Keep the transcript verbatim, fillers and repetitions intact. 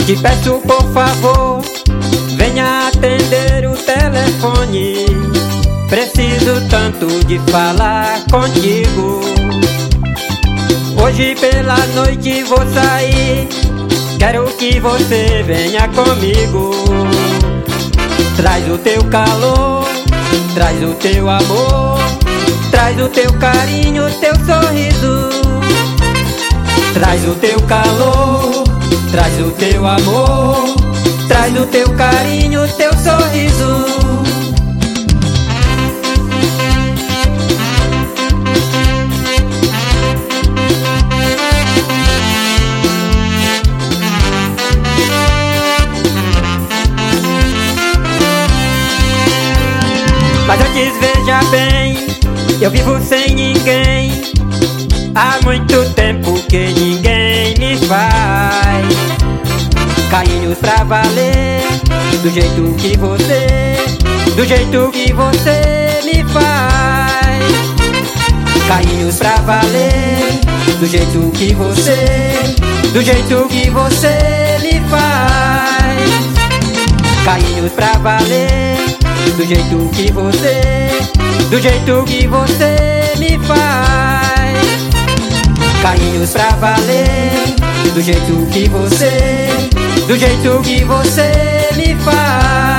Te peço por favor, venha atender o telefone. Preciso tanto de falar contigo. Hoje pela noite vou sair, quero que você venha comigo. Traz o teu calor, traz o teu amor, traz o teu carinho, o teu sorriso. Traz o teu calor, traz o teu amor, traz o teu carinho, o teu sorriso. Mas antes veja bem, eu vivo sem ninguém. Há muito tempo que ninguém me faz carinhos pra valer, do jeito que você, do jeito que você me faz. Carinhos pra valer, do jeito que você, do jeito que você me faz. Carinhos pra valer, do jeito que você, do jeito que você me faz. Carinhos pra valer, do jeito que você, do jeito que você me faz.